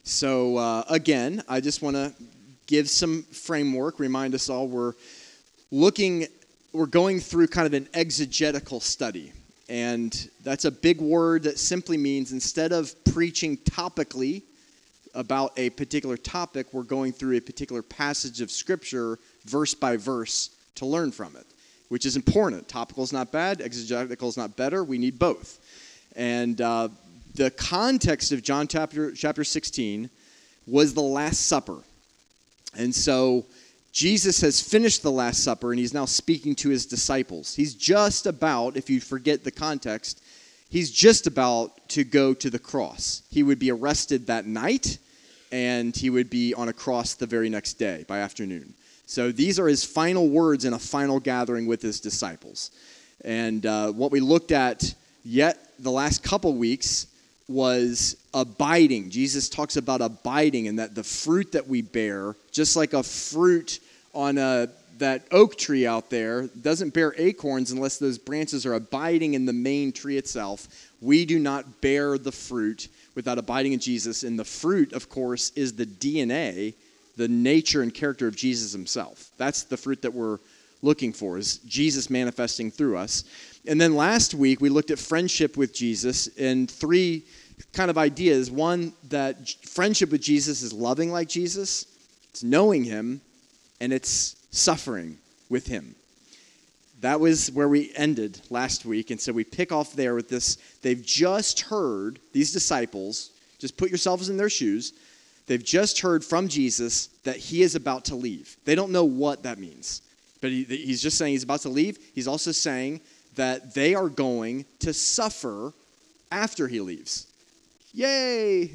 So again, I just want to give some framework, remind us all we're going through kind of an exegetical study. And that's a big word that simply means instead of preaching topically about a particular topic, we're going through a particular passage of Scripture, verse by verse, to learn from it, which is important. Topical is not bad, exegetical is not better. We need both. And the context of John chapter 16 was the Last Supper. And so Jesus has finished the Last Supper, and he's now speaking to his disciples. He's just about, if you forget the context, he's just about to go to the cross. He would be arrested that night, and he would be on a cross the very next day by afternoon. So these are his final words in a final gathering with his disciples. And what we looked at yet the last couple weeks was abiding. Jesus talks about abiding and that the fruit that we bear, just like a fruit on that oak tree out there, doesn't bear acorns unless those branches are abiding in the main tree itself. We do not bear the fruit without abiding in Jesus. And the fruit, of course, is the DNA, the nature and character of Jesus himself. That's the fruit that we're looking for, is Jesus manifesting through us. And then last week, we looked at friendship with Jesus and three kind of ideas. One, that friendship with Jesus is loving like Jesus, it's knowing him, and it's suffering with him. That was where we ended last week, and so we pick off there with this. They've just heard, these disciples, just put yourselves in their shoes, they've just heard from Jesus that he is about to leave. They don't know what that means, but he's just saying he's about to leave. He's also saying that they are going to suffer after he leaves. Yay!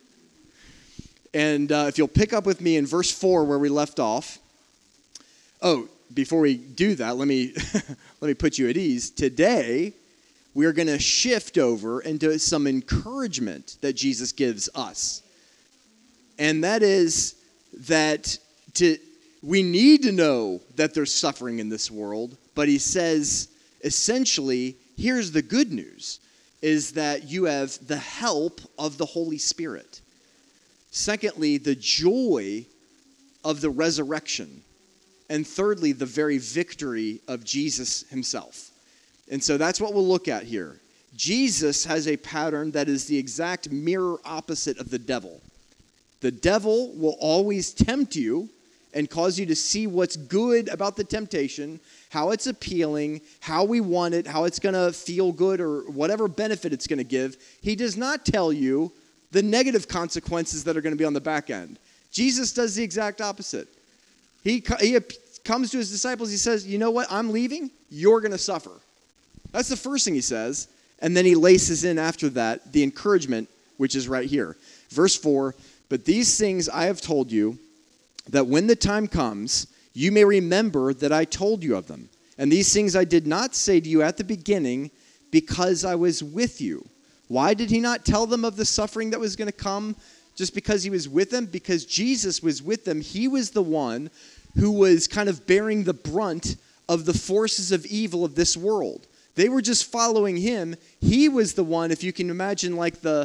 And if you'll pick up with me in verse 4 where we left off. Oh, before we do that, let me put you at ease. Today, we are going to shift over into some encouragement that Jesus gives us. And that is that we need to know that there's suffering in this world, but he says, essentially, here's the good news, is that you have the help of the Holy Spirit. Secondly, the joy of the resurrection. And thirdly, the very victory of Jesus himself. And so that's what we'll look at here. Jesus has a pattern that is the exact mirror opposite of the devil. The devil will always tempt you and cause you to see what's good about the temptation, how it's appealing, how we want it, how it's going to feel good, or whatever benefit it's going to give. He does not tell you the negative consequences that are going to be on the back end. Jesus does the exact opposite. He comes to his disciples, he says, you know what, I'm leaving, you're going to suffer. That's the first thing he says, and then he laces in after that the encouragement, which is right here. Verse 4, but these things I have told you, that when the time comes, you may remember that I told you of them. And these things I did not say to you at the beginning, because I was with you. Why did he not tell them of the suffering that was going to come just because he was with them? Because Jesus was with them. He was the one who was kind of bearing the brunt of the forces of evil of this world. They were just following him. He was the one, if you can imagine like the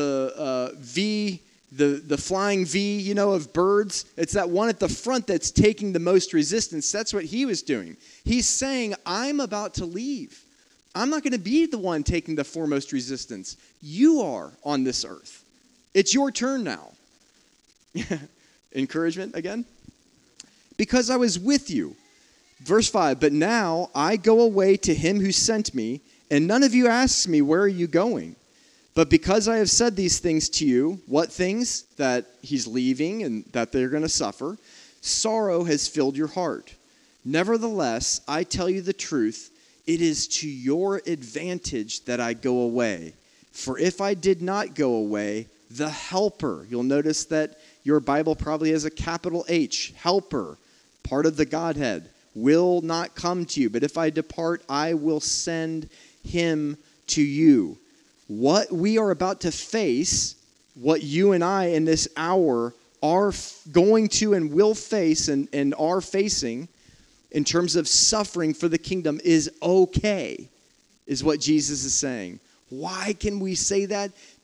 flying V, of birds. It's that one at the front that's taking the most resistance. That's what he was doing. He's saying, I'm about to leave. I'm not going to be the one taking the foremost resistance. You are on this earth. It's your turn now. Encouragement again. Because I was with you. Verse 5, but now I go away to him who sent me, and none of you asks me, where are you going? But because I have said these things to you, what things? That he's leaving and that they're going to suffer. Sorrow has filled your heart. Nevertheless, I tell you the truth, it is to your advantage that I go away. For if I did not go away, the Helper, you'll notice that your Bible probably has a capital H, Helper, part of the Godhead, will not come to you. But if I depart, I will send him to you. What we are about to face, what you and I in this hour are going to and will face and are facing in terms of suffering for the kingdom is okay, is what Jesus is saying. Why can we say that?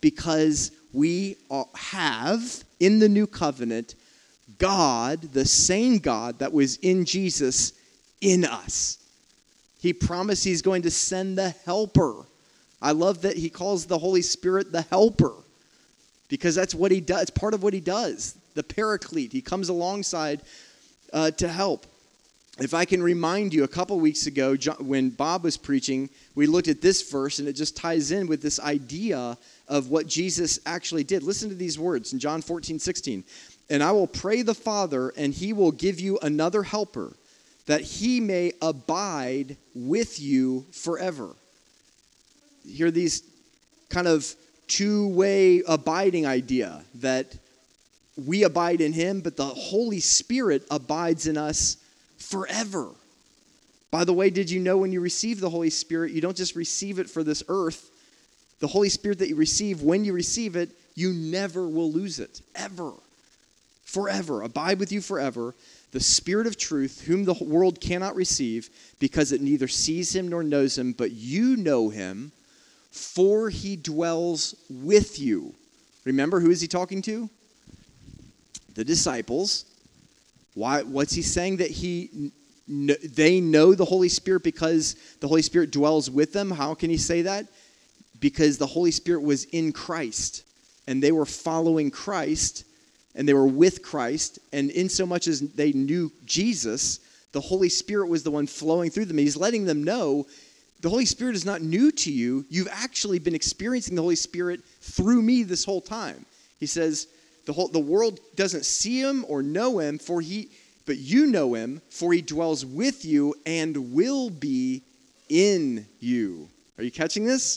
Because we have, in the new covenant, God, the same God that was in Jesus, in us. He promised he's going to send the helper. I love that he calls the Holy Spirit the helper, because that's what he does. It's part of what he does. The paraclete. He comes alongside to help. If I can remind you, a couple weeks ago when Bob was preaching, we looked at this verse, and it just ties in with this idea of what Jesus actually did. Listen to these words in John 14:16. And I will pray the Father, and he will give you another helper, that he may abide with you forever. Hear these kind of two-way abiding idea, that we abide in him, but the Holy Spirit abides in us forever. By the way, did you know when you receive the Holy Spirit, you don't just receive it for this earth. The Holy Spirit that you receive, when you receive it, you never will lose it, ever. Forever. Abide with you forever. The Spirit of truth, whom the world cannot receive, because it neither sees him nor knows him, but you know him, for he dwells with you. Remember, who is he talking to? The disciples. Why? What's he saying? That they know the Holy Spirit because the Holy Spirit dwells with them? How can he say that? Because the Holy Spirit was in Christ, and they were following Christ, and they were with Christ, and in so much as they knew Jesus, the Holy Spirit was the one flowing through them. He's letting them know the Holy Spirit is not new to you. You've actually been experiencing the Holy Spirit through me this whole time. He says, the world doesn't see him or know him, but you know him, for he dwells with you and will be in you. Are you catching this?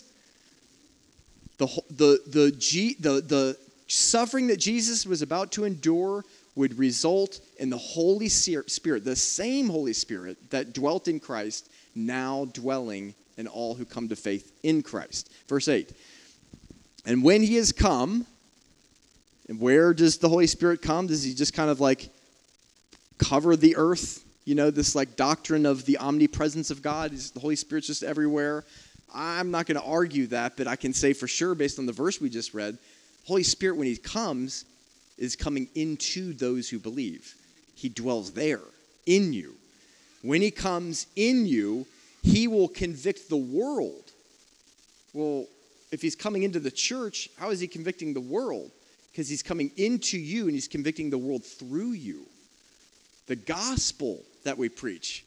The suffering that Jesus was about to endure would result in the Holy Spirit, the same Holy Spirit that dwelt in Christ, now dwelling in all who come to faith in Christ. Verse 8. And when he has come, and where does the Holy Spirit come? Does he just kind of like cover the earth? You know, this like doctrine of the omnipresence of God. Is the Holy Spirit's just everywhere? I'm not going to argue that, but I can say for sure, based on the verse we just read, Holy Spirit, when he comes, is coming into those who believe. He dwells there, in you. When he comes in you, he will convict the world. Well, if he's coming into the church, how is he convicting the world? Because he's coming into you and he's convicting the world through you. The gospel that we preach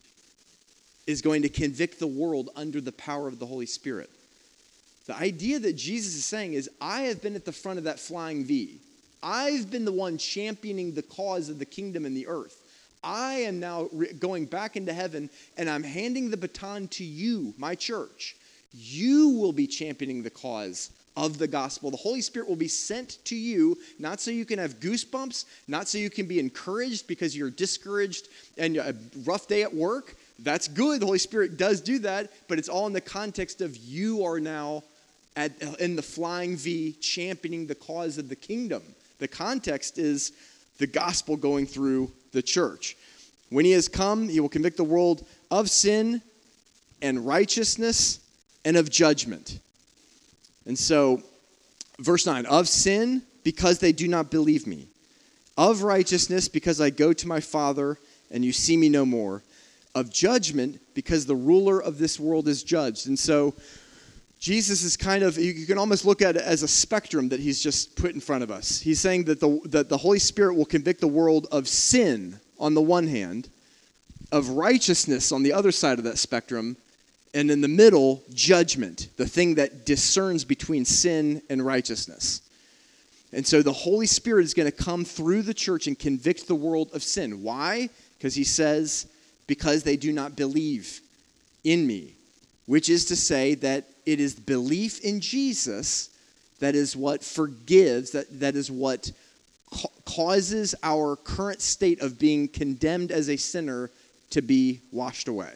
is going to convict the world under the power of the Holy Spirit. The idea that Jesus is saying is, I have been at the front of that flying V. I've been the one championing the cause of the kingdom in the earth. I am now going back into heaven, and I'm handing the baton to you, my church. You will be championing the cause of the gospel. The Holy Spirit will be sent to you, not so you can have goosebumps, not so you can be encouraged because you're discouraged and a rough day at work. That's good. The Holy Spirit does do that, but it's all in the context of you are now in the flying V championing the cause of the kingdom. The context is the gospel going through the church. When he has come, he will convict the world of sin and righteousness and of judgment. And so, verse 9, of sin, because they do not believe me. Of righteousness, because I go to my Father, and you see me no more. Of judgment, because the ruler of this world is judged. And so, Jesus is kind of, you can almost look at it as a spectrum that he's just put in front of us. He's saying that the Holy Spirit will convict the world of sin on the one hand, of righteousness on the other side of that spectrum, and in the middle, judgment, the thing that discerns between sin and righteousness. And so the Holy Spirit is going to come through the church and convict the world of sin. Why? Because he says, because they do not believe in me, which is to say that it is belief in Jesus that is what forgives, that is what causes our current state of being condemned as a sinner to be washed away.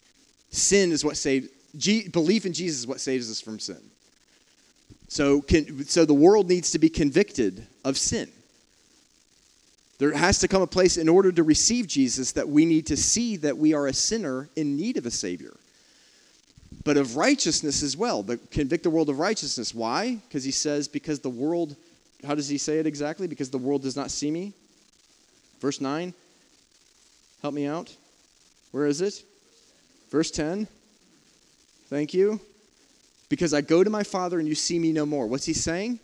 Sin is what saved, belief in Jesus is what saves us from sin. So the world needs to be convicted of sin. There has to come a place in order to receive Jesus that we need to see that we are a sinner in need of a Savior. but of righteousness as well. But convict the world of righteousness. Why? Because he says, because the world, how does he say it exactly? Because the world does not see me. Verse 9. Help me out. Where is it? Verse 10. Thank you. Because I go to my Father and you see me no more. What's he saying?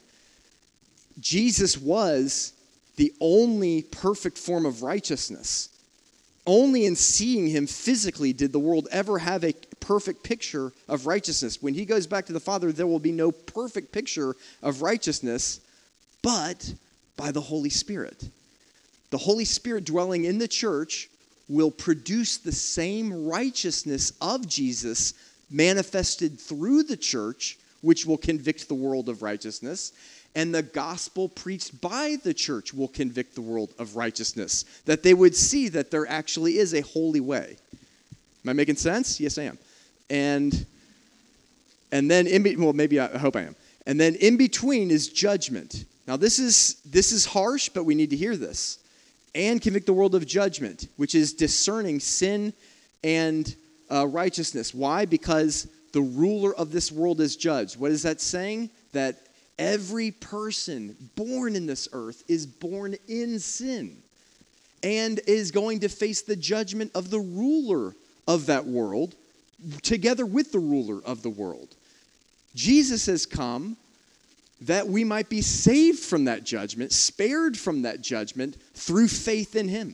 Jesus was the only perfect form of righteousness. Only in seeing him physically did the world ever have a perfect picture of righteousness. When he goes back to the Father, there will be no perfect picture of righteousness, but by the Holy Spirit. The Holy Spirit dwelling in the church will produce the same righteousness of Jesus manifested through the church, which will convict the world of righteousness. And the gospel preached by the church will convict the world of righteousness, that they would see that there actually is a holy way. Am I making sense? Yes, I am. And then I hope I am. And then in between is judgment. Now this is harsh, but we need to hear this. And convict the world of judgment, which is discerning sin and righteousness. Why? Because the ruler of this world is judged. What is that saying? That every person born in this earth is born in sin and is going to face the judgment of the ruler of that world together with the ruler of the world. Jesus has come that we might be saved from that judgment, spared from that judgment through faith in him.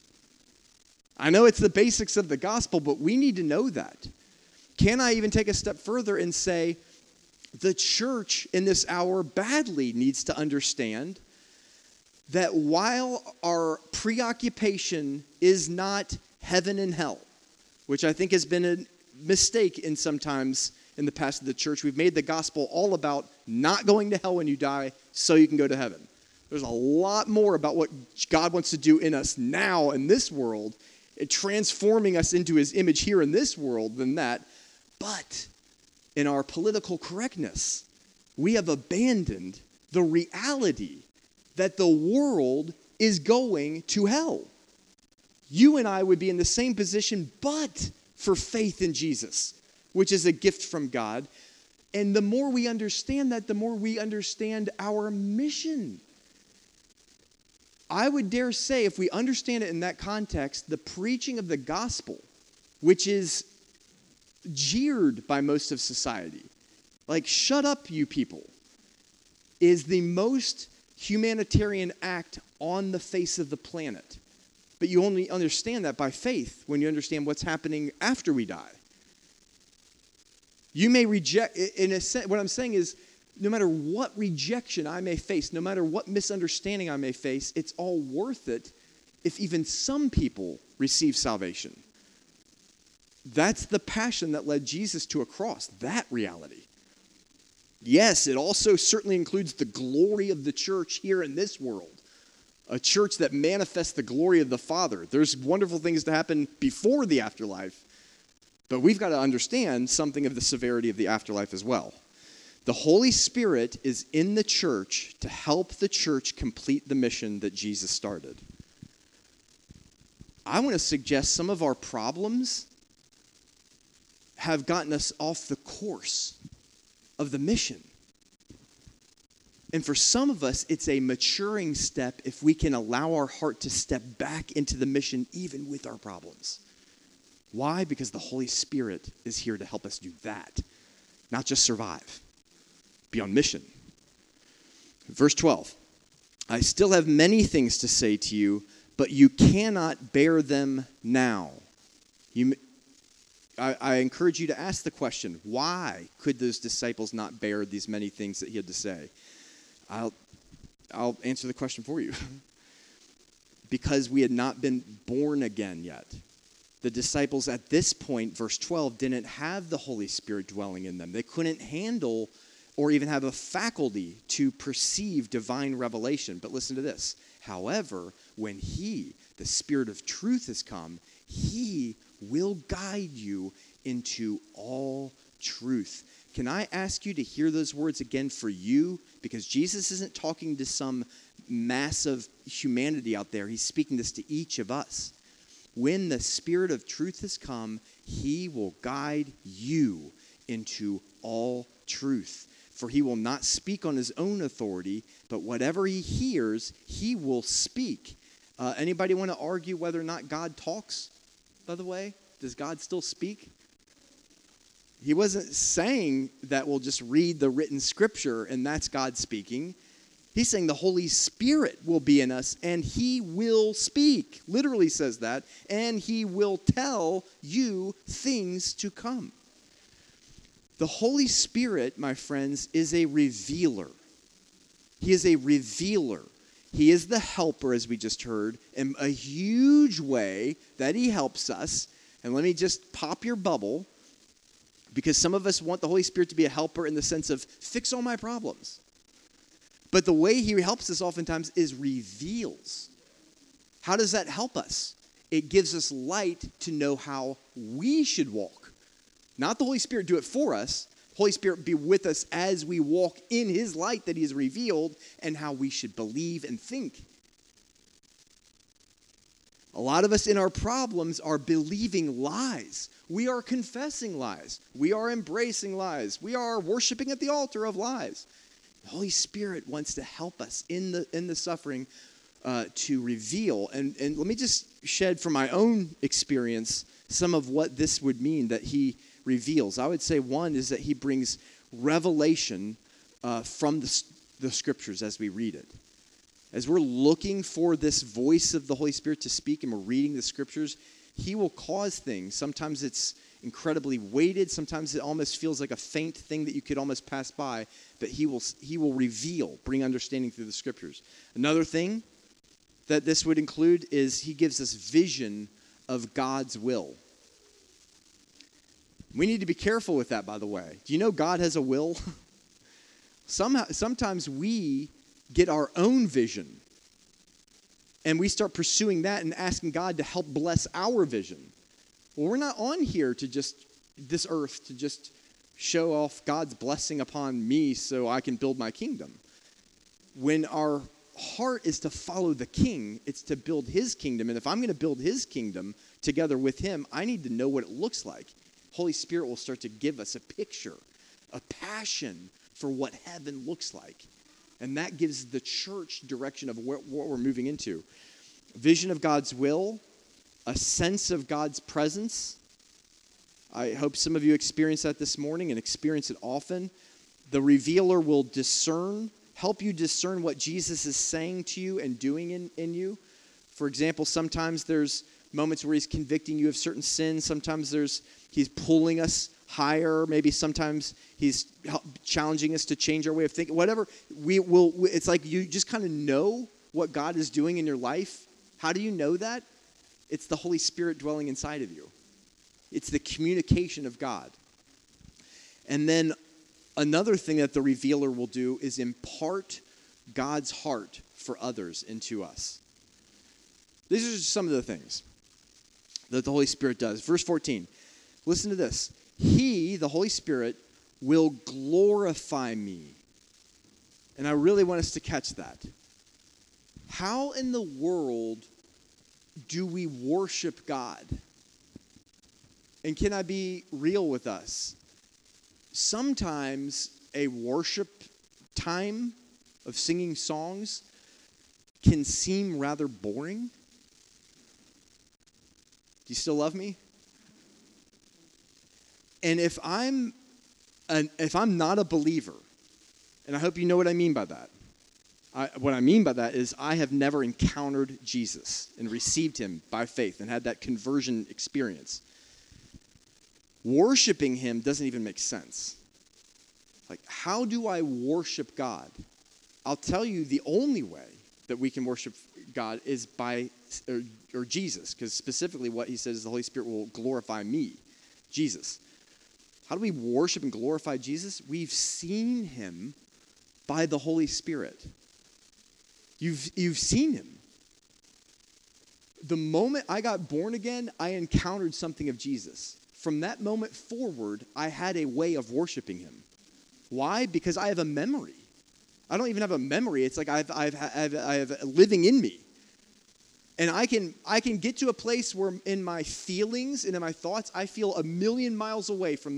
I know it's the basics of the gospel, but we need to know that. Can I even take a step further and say, the church in this hour badly needs to understand that while our preoccupation is not heaven and hell, which I think has been a mistake in sometimes in the past of the church, we've made the gospel all about not going to hell when you die so you can go to heaven. There's a lot more about what God wants to do in us now in this world, transforming us into his image here in this world than that. But in our political correctness, we have abandoned the reality that the world is going to hell. You and I would be in the same position, but for faith in Jesus, which is a gift from God. And the more we understand that, the more we understand our mission. I would dare say, if we understand it in that context, the preaching of the gospel, which is jeered by most of society, like, shut up, you people, is the most humanitarian act on the face of the planet. But you only understand that by faith when you understand what's happening after we die. You may reject, in a sense, what I'm saying is, no matter what rejection I may face, no matter what misunderstanding I may face, it's all worth it if even some people receive salvation. That's the passion that led Jesus to a cross, that reality. Yes, it also certainly includes the glory of the church here in this world, a church that manifests the glory of the Father. There's wonderful things to happen before the afterlife, but we've got to understand something of the severity of the afterlife as well. The Holy Spirit is in the church to help the church complete the mission that Jesus started. I want to suggest some of our problems have gotten us off the course of the mission. And for some of us, it's a maturing step if we can allow our heart to step back into the mission even with our problems. Why? Because the Holy Spirit is here to help us do that, not just survive, be on mission. Verse 12, I still have many things to say to you, but you cannot bear them now. I encourage you to ask the question, why could those disciples not bear these many things that he had to say? I'll answer the question for you. Because we had not been born again yet. The disciples at this point, verse 12, didn't have the Holy Spirit dwelling in them. They couldn't handle or even have a faculty to perceive divine revelation. But listen to this. However, when he, the Spirit of truth, has come, he will guide you into all truth. Can I ask you to hear those words again for you? Because Jesus isn't talking to some mass of humanity out there. He's speaking this to each of us. When the Spirit of truth has come, he will guide you into all truth. For he will not speak on his own authority, but whatever he hears, he will speak. Anybody want to argue whether or not God talks, by the way? Does God still speak? He wasn't saying that we'll just read the written scripture and that's God speaking. He's saying the Holy Spirit will be in us and he will speak. Literally says that. And he will tell you things to come. The Holy Spirit, my friends, is a revealer. He is a revealer. He is the helper, as we just heard, in a huge way that he helps us. And let me just pop your bubble, because some of us want the Holy Spirit to be a helper in the sense of fix all my problems. But the way he helps us oftentimes is reveals. How does that help us? It gives us light to know how we should walk. Not the Holy Spirit do it for us. Holy Spirit be with us as we walk in his light that he has revealed and how we should believe and think. A lot of us in our problems are believing lies. We are confessing lies. We are embracing lies. We are worshiping at the altar of lies. The Holy Spirit wants to help us in the suffering to reveal. And let me just shed from my own experience some of what this would mean that he reveals. I would say one is that he brings revelation from the scriptures as we read it. As we're looking for this voice of the Holy Spirit to speak and we're reading the scriptures, he will cause things. Sometimes it's incredibly weighted. Sometimes it almost feels like a faint thing that you could almost pass by. But he will reveal, bring understanding through the scriptures. Another thing that this would include is he gives us vision of God's will. We need to be careful with that, by the way. Do you know God has a will? Sometimes we get our own vision and we start pursuing that and asking God to help bless our vision. Well, we're not on here to this earth to just show off God's blessing upon me so I can build my kingdom. When our heart is to follow the king, it's to build his kingdom. And if I'm going to build his kingdom together with him, I need to know what it looks like. Holy Spirit will start to give us a picture, a passion for what heaven looks like. And that gives the church direction of what we're moving into. Vision of God's will, a sense of God's presence. I hope some of you experience that this morning and experience it often. The revealer will help you discern what Jesus is saying to you and doing in you. For example, sometimes there's moments where he's convicting you of certain sins. Sometimes he's pulling us higher. Maybe sometimes he's challenging us to change our way of thinking. Whatever, it's like you just kind of know what God is doing in your life. How do you know that? It's the Holy Spirit dwelling inside of you. It's the communication of God. And then another thing that the revealer will do is impart God's heart for others into us. These are just some of the things that the Holy Spirit does. Verse 14, listen to this. He, the Holy Spirit, will glorify me. And I really want us to catch that. How in the world do we worship God? And can I be real with us? Sometimes a worship time of singing songs can seem rather boring. Do you still love me? And if I'm not a believer, and I hope you know what I mean by that. What I mean by that is I have never encountered Jesus and received him by faith and had that conversion experience. Worshiping him doesn't even make sense. Like, how do I worship God? I'll tell you the only way that we can worship God is by Jesus, because specifically what he says is the Holy Spirit will glorify me, Jesus. How do we worship and glorify Jesus? We've seen him by the Holy Spirit. You've seen him. The moment I got born again, I encountered something of Jesus. From that moment forward, I had a way of worshiping him. Why? Because I have a memory. I don't even have a memory. It's like I have living in me. And I can get to a place where in my feelings and in my thoughts, I feel a million miles away from that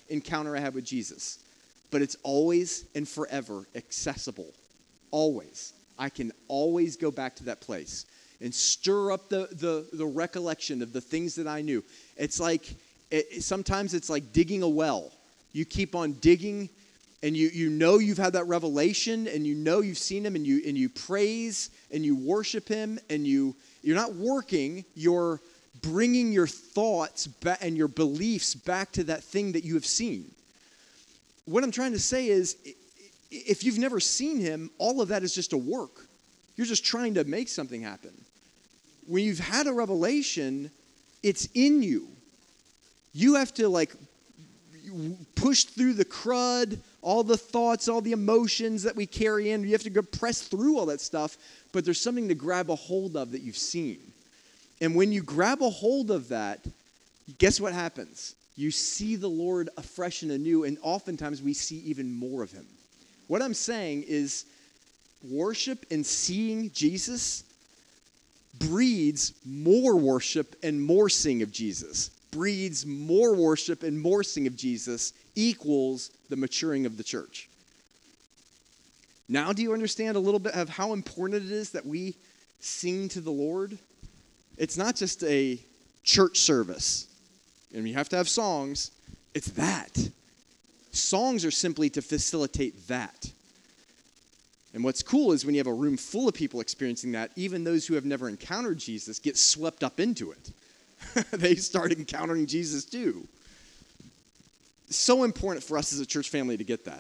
encounter I have with Jesus. But it's always and forever accessible. Always. I can always go back to that place and stir up the recollection of the things that I knew. It's like, sometimes it's like digging a well. You keep on digging, and you know you've had that revelation, and you know you've seen him, and you praise, and you worship him, and you're not working, you're bringing your thoughts back and your beliefs back to that thing that you have seen. What I'm trying to say is, if you've never seen him, all of that is just a work. You're just trying to make something happen. When you've had a revelation, it's in you. You have to push through the crud, all the thoughts, all the emotions that we carry in. You have to go press through all that stuff, but there's something to grab a hold of that you've seen. And when you grab a hold of that, guess what happens? You see the Lord afresh and anew, and oftentimes we see even more of him. What I'm saying is worship and seeing Jesus breeds more worship and more seeing of Jesus. Breeds more worship and more seeing of Jesus equals the maturing of the church. Now do you understand a little bit of how important it is that we sing to the Lord? It's not just a church service. And you have to have songs. It's that. Songs are simply to facilitate that. And what's cool is when you have a room full of people experiencing that, even those who have never encountered Jesus get swept up into it. They start encountering Jesus too. So important for us as a church family to get that.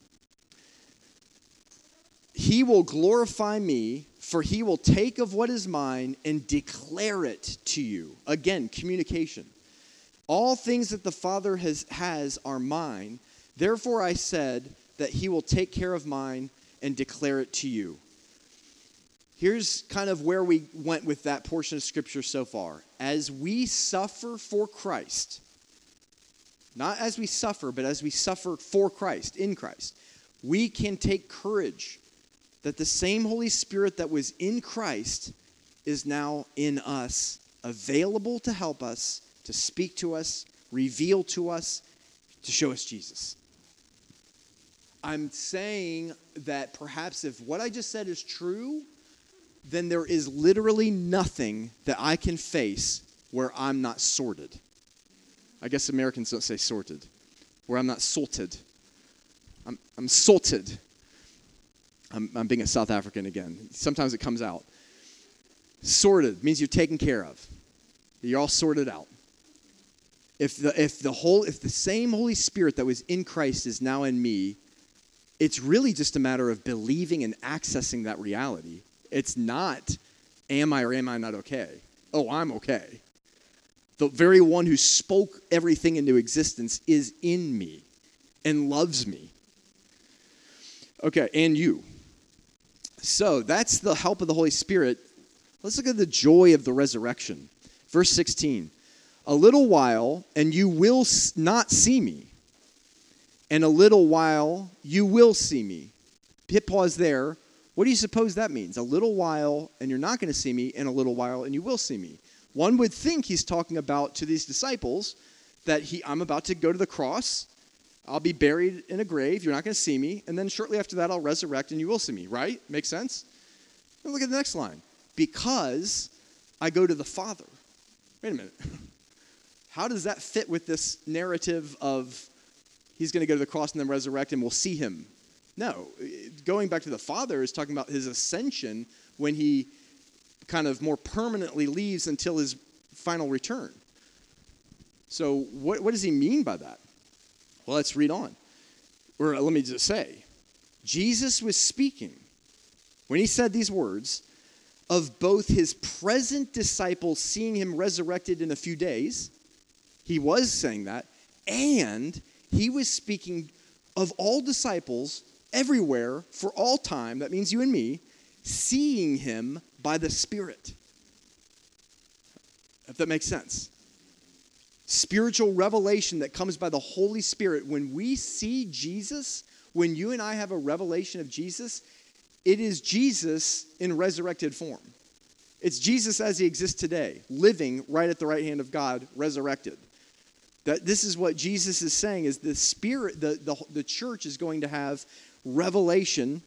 He will glorify me, for he will take of what is mine and declare it to you. Again, communication. All things that the Father has are mine. Therefore I said that he will take care of mine and declare it to you. Here's kind of where we went with that portion of Scripture so far. As we suffer for Christ, not as we suffer, but as we suffer for Christ, in Christ, we can take courage that the same Holy Spirit that was in Christ is now in us, available to help us, to speak to us, reveal to us, to show us Jesus. I'm saying that perhaps if what I just said is true, then there is literally nothing that I can face where I'm not sorted. I guess Americans don't say sorted. Where I'm not salted. I'm salted. I'm being a South African again. Sometimes it comes out. Sorted means you're taken care of. You're all sorted out. If the same Holy Spirit that was in Christ is now in me, it's really just a matter of believing and accessing that reality. It's not, am I or am I not okay? Oh, I'm okay. The very one who spoke everything into existence is in me and loves me. Okay, and you. So that's the help of the Holy Spirit. Let's look at the joy of the resurrection. Verse 16. A little while, and you will not see me. And a little while, you will see me. Hit pause there. What do you suppose that means? A little while, and you're not going to see me, and a little while, and you will see me. One would think he's talking about to these disciples that I'm about to go to the cross. I'll be buried in a grave. You're not going to see me. And then shortly after that, I'll resurrect, and you will see me. Right? Makes sense? And look at the next line. Because I go to the Father. Wait a minute. How does that fit with this narrative of he's going to go to the cross and then resurrect and we'll see him? No. Going back to the Father is talking about his ascension when he kind of more permanently leaves until his final return. So what does he mean by that? Well, let's read on. Or let me just say, Jesus was speaking, when he said these words, of both his present disciples seeing him resurrected in a few days. He was saying that. And he was speaking of all disciples everywhere for all time, that means you and me, seeing him by the Spirit. If that makes sense. Spiritual revelation that comes by the Holy Spirit. When we see Jesus, when you and I have a revelation of Jesus, it is Jesus in resurrected form. It's Jesus as he exists today, living right at the right hand of God, resurrected. That this is what Jesus is saying, is the Spirit, the church is going to have revelation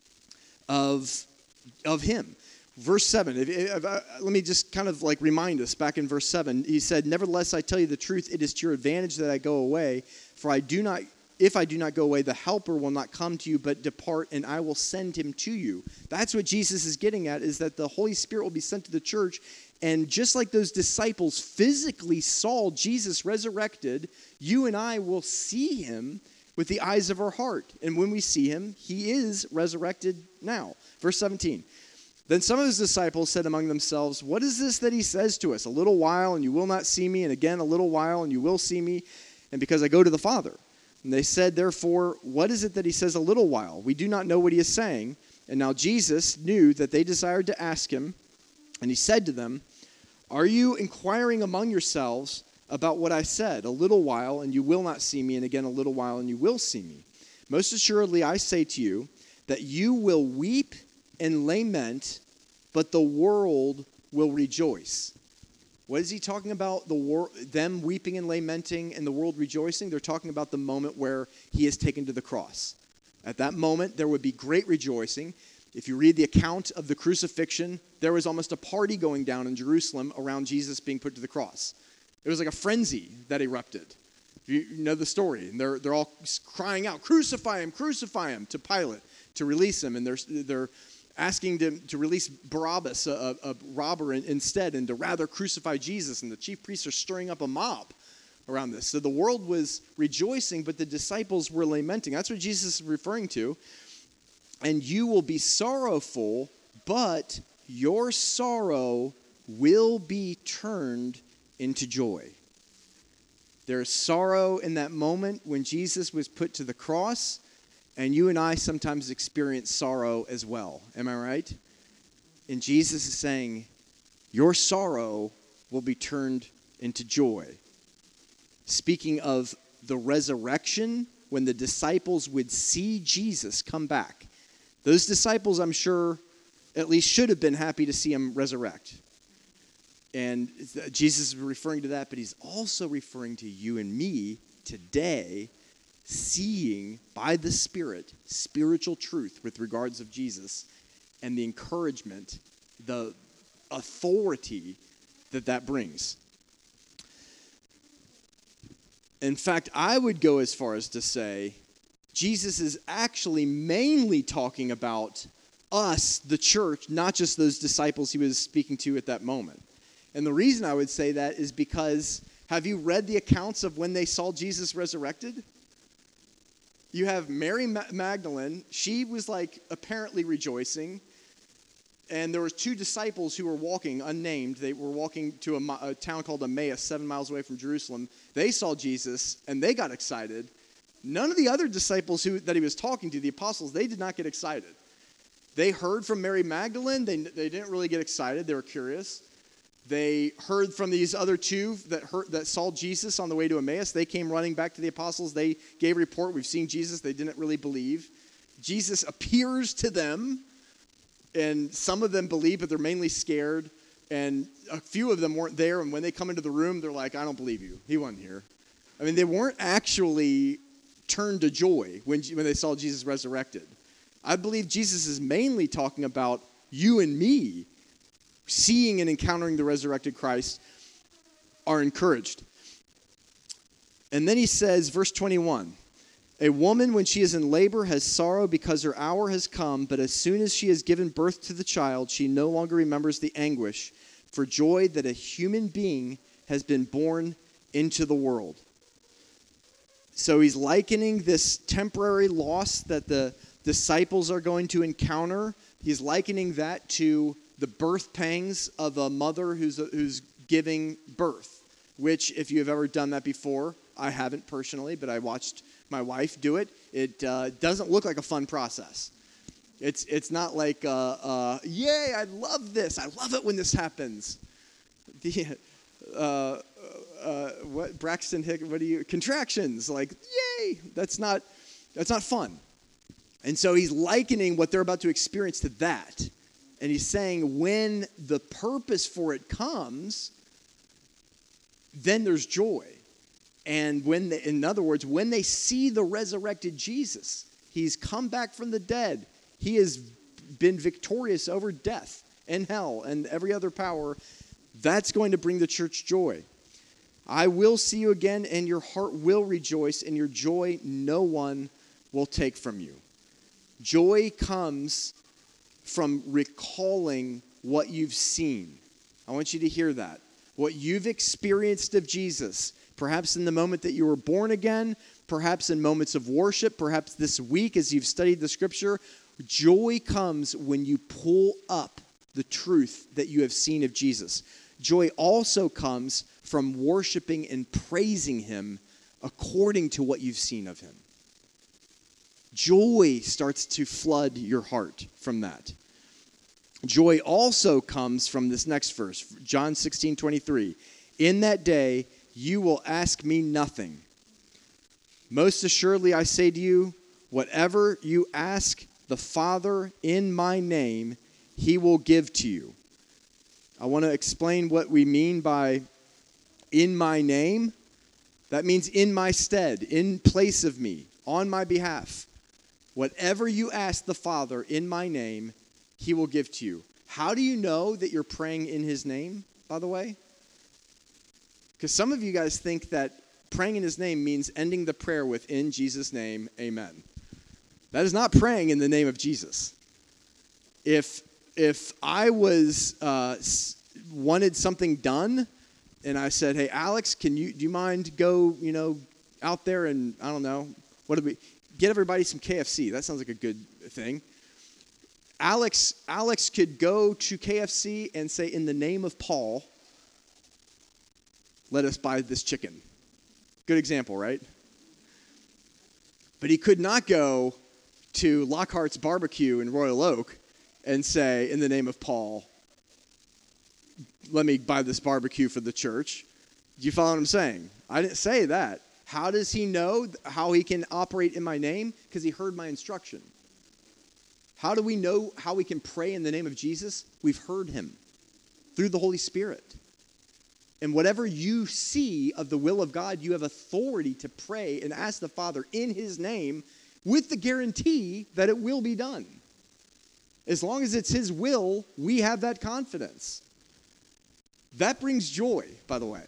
of him. Verse 7, let me just kind of like remind us back in verse 7. He said, "Nevertheless, I tell you the truth, it is to your advantage that I go away. For if I do not go away, the Helper will not come to you, but depart, and I will send him to you." That's what Jesus is getting at, is that the Holy Spirit will be sent to the church. And just like those disciples physically saw Jesus resurrected, you and I will see him with the eyes of our heart. And when we see him, he is resurrected now. Verse 17. Then some of his disciples said among themselves, "What is this that he says to us? A little while and you will not see me, and again a little while and you will see me, and because I go to the Father." And they said, therefore, "What is it that he says a little while? We do not know what he is saying." And now Jesus knew that they desired to ask him, and he said to them, "Are you inquiring among yourselves about what I said? A little while and you will not see me, and again a little while and you will see me. Most assuredly I say to you that you will weep and lament, but the world will rejoice." What is he talking about? Them weeping and lamenting and the world rejoicing? They're talking about the moment where he is taken to the cross. At that moment, there would be great rejoicing. If you read the account of the crucifixion, there was almost a party going down in Jerusalem around Jesus being put to the cross. It was like a frenzy that erupted. You know the story. And they're all crying out, crucify him," to Pilate to release him. And they're asking to release Barabbas, a robber, instead, and to rather crucify Jesus. And the chief priests are stirring up a mob around this. So the world was rejoicing, but the disciples were lamenting. That's what Jesus is referring to. "And you will be sorrowful, but your sorrow will be turned into joy." There is sorrow in that moment when Jesus was put to the cross, and you and I sometimes experience sorrow as well. Am I right? And Jesus is saying, your sorrow will be turned into joy. Speaking of the resurrection, when the disciples would see Jesus come back, those disciples, I'm sure, at least should have been happy to see him resurrect. And Jesus is referring to that, but he's also referring to you and me today, seeing by the Spirit spiritual truth with regards of Jesus and the encouragement, the authority that brings. In fact, I would go as far as to say Jesus is actually mainly talking about us, the church, not just those disciples he was speaking to at that moment. And the reason I would say that is because, have you read the accounts of when they saw Jesus resurrected? You have Mary Magdalene. She was like apparently rejoicing. And there were two disciples who were walking, unnamed. They were walking to a town called Emmaus, 7 miles away from Jerusalem. They saw Jesus, and they got excited. None of the other disciples that he was talking to, the apostles, they did not get excited. They heard from Mary Magdalene. They didn't really get excited. They were curious. They heard from these other two that saw Jesus on the way to Emmaus. They came running back to the apostles. They gave a report. We've seen Jesus. They didn't really believe. Jesus appears to them, and some of them believe, but they're mainly scared. And a few of them weren't there, and when they come into the room, they're like, "I don't believe you. He wasn't here." I mean, they weren't actually turned to joy when they saw Jesus resurrected. I believe Jesus is mainly talking about you and me seeing and encountering the resurrected Christ are encouraged. And then he says, verse 21, "A woman, when she is in labor, has sorrow because her hour has come, but as soon as she has given birth to the child, she no longer remembers the anguish for joy that a human being has been born into the world." So he's likening this temporary loss that the disciples are going to encounter. He's likening that to the birth pangs of a mother who's giving birth, which, if you have ever done that before, I haven't personally, but I watched my wife do it. It doesn't look like a fun process. It's not like, yay, I love this. I love it when this happens. What Braxton Hicks? Contractions? Like, yay! That's not fun. And so he's likening what they're about to experience to that. And he's saying when the purpose for it comes, then there's joy. And in other words, when they see the resurrected Jesus, he's come back from the dead. He has been victorious over death and hell and every other power. That's going to bring the church joy. I will see you again, and your heart will rejoice, and your joy no one will take from you. Joy comes from recalling what you've seen. I want you to hear that. What you've experienced of Jesus, perhaps in the moment that you were born again, perhaps in moments of worship, perhaps this week as you've studied the scripture, joy comes when you pull up the truth that you have seen of Jesus. Joy also comes from worshiping and praising him according to what you've seen of him. Joy starts to flood your heart from that. Joy also comes from this next verse, John 16:23. In that day, you will ask me nothing. Most assuredly, I say to you, whatever you ask the Father in my name, he will give to you. I want to explain what we mean by in my name. That means in my stead, in place of me, on my behalf. Whatever you ask the Father in my name, he will give to you. How do you know that you're praying in his name, by the way? Because some of you guys think that praying in his name means ending the prayer with, in Jesus' name, amen. That is not praying in the name of Jesus. If I was wanted something done, and I said, "Hey, Alex, do you mind go, out there and I don't know, get everybody some KFC?" That sounds like a good thing. Alex could go to KFC and say, "In the name of Paul, let us buy this chicken." Good example, right? But he could not go to Lockhart's Barbecue in Royal Oak and say, "In the name of Paul, let me buy this barbecue for the church." Do you follow what I'm saying? I didn't say that. How does he know how he can operate in my name? Because he heard my instruction. How do we know how we can pray in the name of Jesus? We've heard him through the Holy Spirit. And whatever you see of the will of God, you have authority to pray and ask the Father in his name with the guarantee that it will be done. As long as it's his will, we have that confidence. That brings joy, by the way.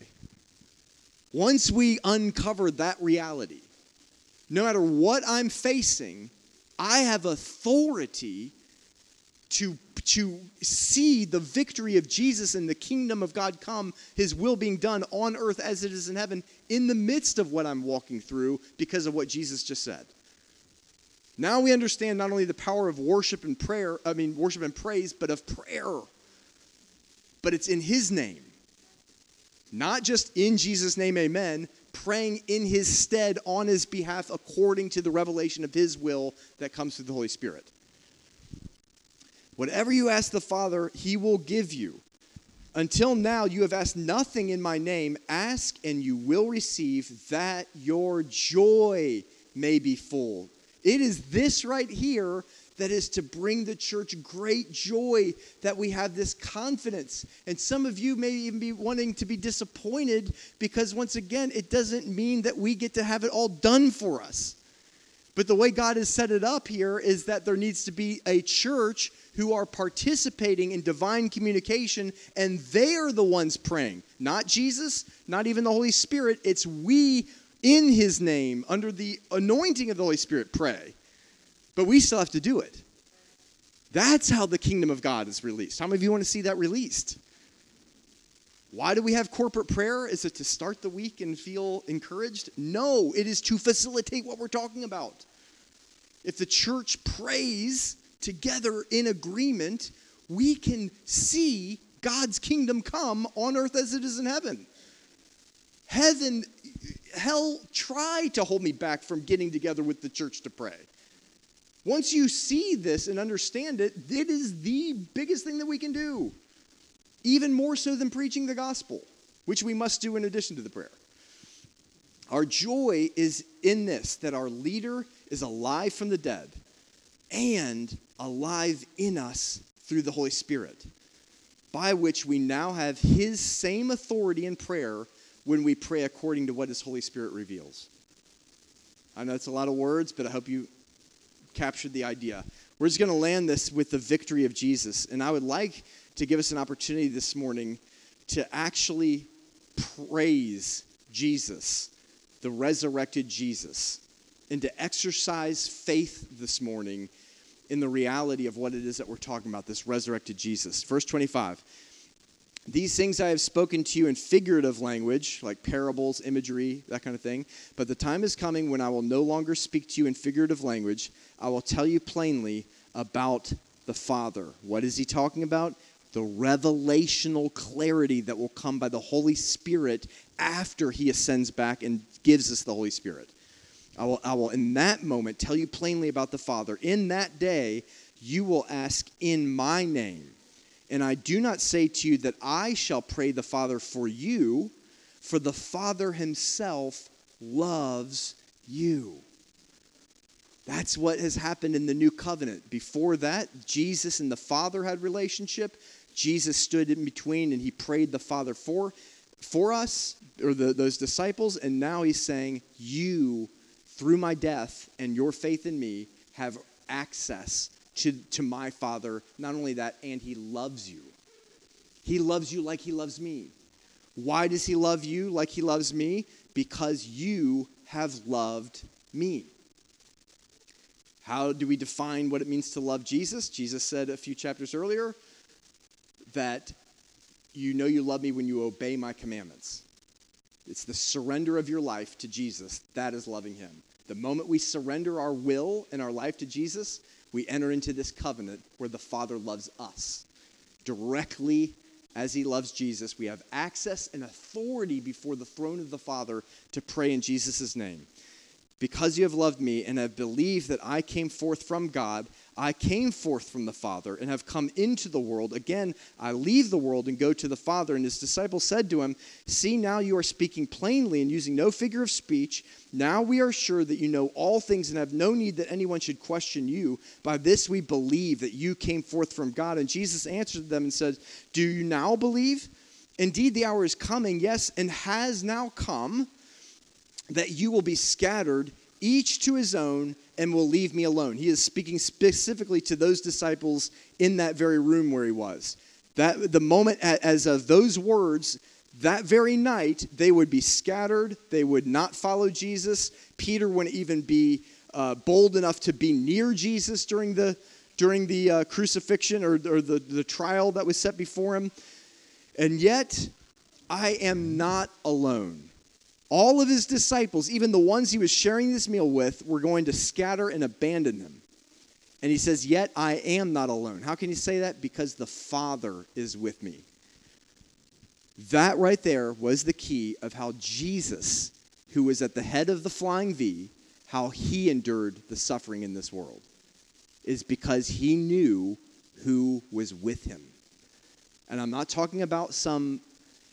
Once we uncover that reality, no matter what I'm facing, I have authority to see the victory of Jesus and the kingdom of God come, his will being done on earth as it is in heaven, in the midst of what I'm walking through because of what Jesus just said. Now we understand not only the power of worship and praise, but of prayer. But it's in his name. Not just in Jesus' name, amen, praying in his stead on his behalf according to the revelation of his will that comes through the Holy Spirit. Whatever you ask the Father, he will give you. Until now, you have asked nothing in my name. Ask and you will receive, that your joy may be full. It is this right here that is to bring the church great joy, that we have this confidence. And some of you may even be wanting to be disappointed because, once again, it doesn't mean that we get to have it all done for us. But the way God has set it up here is that there needs to be a church who are participating in divine communication, and they are the ones praying. Not Jesus, not even the Holy Spirit. It's we in his name, under the anointing of the Holy Spirit, pray. But we still have to do it. That's how the kingdom of God is released. How many of you want to see that released? Why do we have corporate prayer? Is it to start the week and feel encouraged? No, it is to facilitate what we're talking about. If the church prays together in agreement, we can see God's kingdom come on earth as it is in heaven. Hell tried to hold me back from getting together with the church to pray. Once you see this and understand it, it is the biggest thing that we can do. Even more so than preaching the gospel, which we must do in addition to the prayer. Our joy is in this, that our leader is alive from the dead and alive in us through the Holy Spirit, by which we now have his same authority in prayer when we pray according to what his Holy Spirit reveals. I know it's a lot of words, but I hope you captured the idea. We're just going to land this with the victory of Jesus. And I would like to give us an opportunity this morning to actually praise Jesus, the resurrected Jesus, and to exercise faith this morning in the reality of what it is that we're talking about, this resurrected Jesus. Verse 25. These things I have spoken to you in figurative language, like parables, imagery, that kind of thing. But the time is coming when I will no longer speak to you in figurative language. I will tell you plainly about the Father. What is he talking about? The revelational clarity that will come by the Holy Spirit after he ascends back and gives us the Holy Spirit. I will in that moment tell you plainly about the Father. In that day, you will ask in my name. And I do not say to you that I shall pray the Father for you, for the Father himself loves you. That's what has happened in the new covenant. Before that, Jesus and the Father had relationship. Jesus stood in between and he prayed the Father for us, or those disciples. And now he's saying, you, through my death and your faith in me, have access to my Father. Not only that, and he loves you. He loves you like he loves me. Why does he love you like he loves me? Because you have loved me. How do we define what it means to love Jesus? Jesus said a few chapters earlier that you know you love me when you obey my commandments. It's the surrender of your life to Jesus. That is loving him. The moment we surrender our will and our life to Jesus, we enter into this covenant where the Father loves us. Directly as he loves Jesus, we have access and authority before the throne of the Father to pray in Jesus' name. Because you have loved me and have believed that I came forth from God, I came forth from the Father and have come into the world. Again, I leave the world and go to the Father. And his disciples said to him, see, now you are speaking plainly and using no figure of speech. Now we are sure that you know all things and have no need that anyone should question you. By this we believe that you came forth from God. And Jesus answered them and said, do you now believe? Indeed, the hour is coming, yes, and has now come, that you will be scattered, each to his own, and will leave me alone. He is speaking specifically to those disciples in that very room where he was. That the moment as of those words, that very night, they would be scattered. They would not follow Jesus. Peter wouldn't even be bold enough to be near Jesus during the crucifixion or the trial that was set before him. And yet, I am not alone. All of his disciples, even the ones he was sharing this meal with, were going to scatter and abandon him. And he says, yet I am not alone. How can he say that? Because the Father is with me. That right there was the key of how Jesus, who was at the head of the flying V, how he endured the suffering in this world, is because he knew who was with him. And I'm not talking about some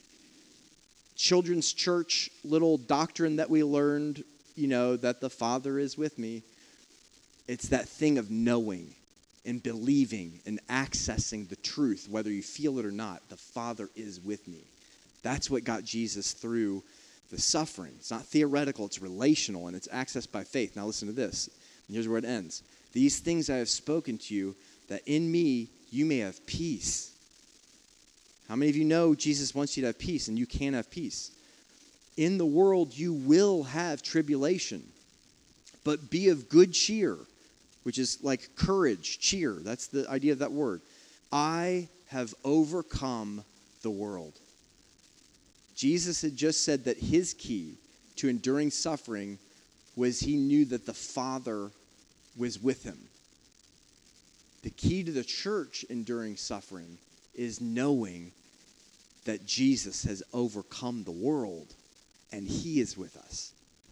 children's church little doctrine that we learned, that the Father is with me. It's that thing of knowing and believing and accessing the truth, whether you feel it or not. The Father is with me. That's what got Jesus through the suffering. It's not theoretical, it's relational, and it's accessed by faith. Now listen to this. And here's where it ends. These things I have spoken to you, that in me you may have peace. How many of you know Jesus wants you to have peace, and you can have peace? In the world, you will have tribulation, but be of good cheer, which is like courage, cheer. That's the idea of that word. I have overcome the world. Jesus had just said that his key to enduring suffering was he knew that the Father was with him. The key to the church enduring suffering is knowing that Jesus has overcome the world and he is with us.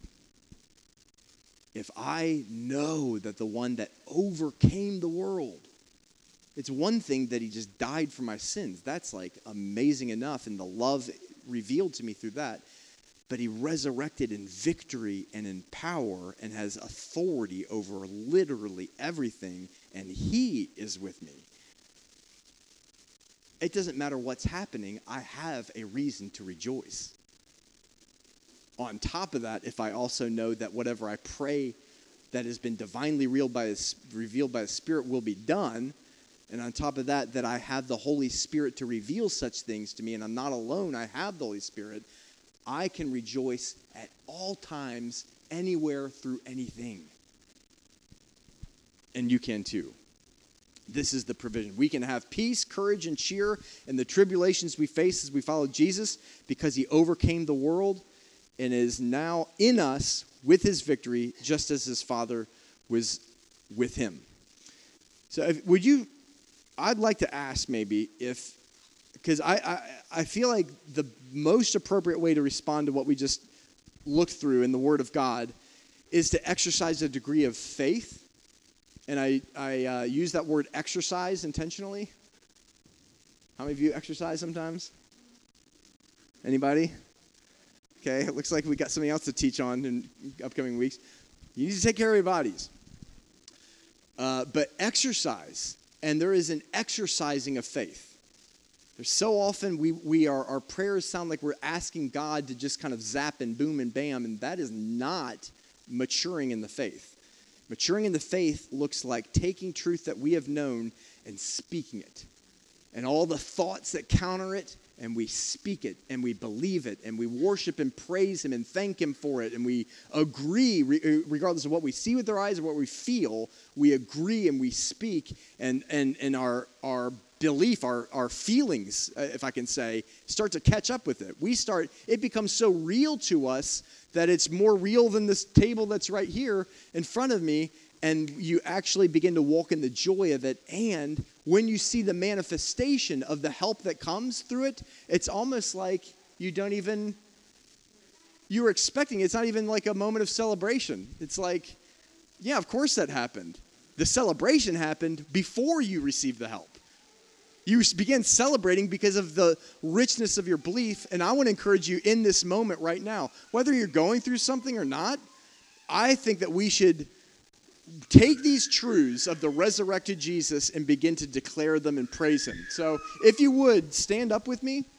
If I know that the one that overcame the world, it's one thing that he just died for my sins. That's like amazing enough, and the love revealed to me through that. But he resurrected in victory and in power and has authority over literally everything, and he is with me. It doesn't matter what's happening, I have a reason to rejoice. on top of that, if I also know that whatever I pray that has been divinely revealed by the Spirit will be done, and on top of that, that I have the Holy Spirit to reveal such things to me, and I'm not alone, I have the Holy Spirit, I can rejoice at all times, anywhere, through anything. And you can too. This is the provision. We can have peace, courage, and cheer in the tribulations we face as we follow Jesus because he overcame the world and is now in us with his victory, just as his Father was with him. So I'd like to ask maybe because I feel like the most appropriate way to respond to what we just looked through in the Word of God is to exercise a degree of faith. And I use that word exercise intentionally. How many of you exercise sometimes? Anybody? Okay, it looks like we got something else to teach on in upcoming weeks. You need to take care of your bodies. But exercise, and there is an exercising of faith. There's so often our prayers sound like we're asking God to just kind of zap and boom and bam, and that is not maturing in the faith. Maturing in the faith looks like taking truth that we have known and speaking it. And all the thoughts that counter it, and we speak it, and we believe it, and we worship and praise him and thank him for it, and we agree, regardless of what we see with our eyes or what we feel, we agree and we speak, and our belief, our feelings, if I can say, start to catch up with it. It becomes so real to us that it's more real than this table that's right here in front of me, and you actually begin to walk in the joy of it. And when you see the manifestation of the help that comes through it, it's almost like you were expecting it. It's not even like a moment of celebration. It's like, yeah, of course that happened. The celebration happened before you received the help. You begin celebrating because of the richness of your belief, and I want to encourage you in this moment right now, whether you're going through something or not, I think that we should take these truths of the resurrected Jesus and begin to declare them and praise him. So if you would, stand up with me.